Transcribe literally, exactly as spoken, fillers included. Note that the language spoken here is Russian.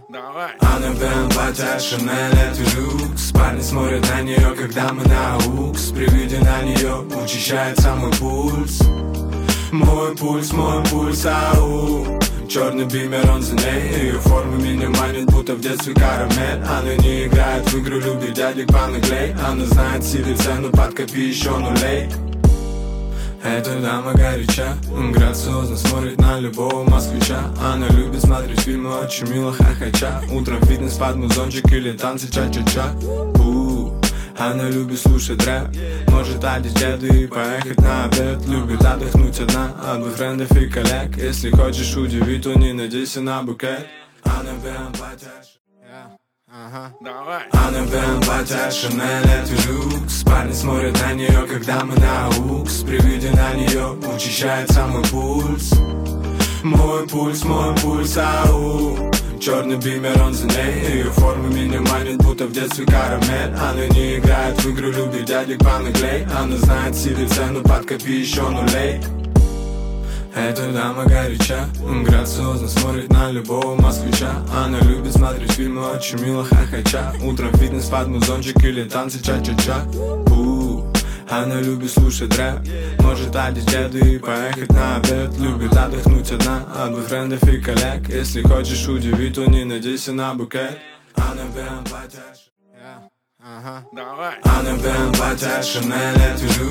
Давай. Она БМВ, Шанель, это люкс. Парни смотрят на нее, когда мы на укс. При виде на нее учащается мой пульс. Мой пульс, мой пульс, ау. Черный бимер, он за ней. Ее форма меня манит, будто в детстве карамель. Она не играет в игру, любит дядек понаглей. Она знает себе цену, подкопи еще нулей. Эта дама горяча, грациозно смотрит на любого москвича. Она любит смотреть фильмы, очень мило хохоча. Утром фитнес под музончик или танцы ча-ча-ча. У-у-у. Она любит слушать рэп, может одеть деду и поехать на обед. Любит отдохнуть одна от бойфрендов и коллег. Если хочешь удивить, то не надейся на букет. Она БМВ, Ага, давай. Она БМВ, Шанель, это люкс. Парни смотрят на нее, когда мы на укс. При виде на нее учащается мой пульс. Мой пульс, мой пульс, ау. Черный бимер, он за ней. Ее форма меня манит, будто в детстве карамель. Она не играет в игру, любит дядек понаглей. Она знает себе цену, подкопи еще нулей. Эта дама горяча, грациозно смотрит на любого москвича. Она любит смотреть фильмы, очень мило хохоча. Утром фитнес под музончик или танцы ча-ча-ча. У-у-у. Она любит слушать рэп, может одеть деду и поехать на обед. Любит отдохнуть одна от бойфрендов и коллег. Если хочешь удивить, то не надейся на букет. Она БМВ, Ага, давай. Она БМВ, Шанель, это люкс.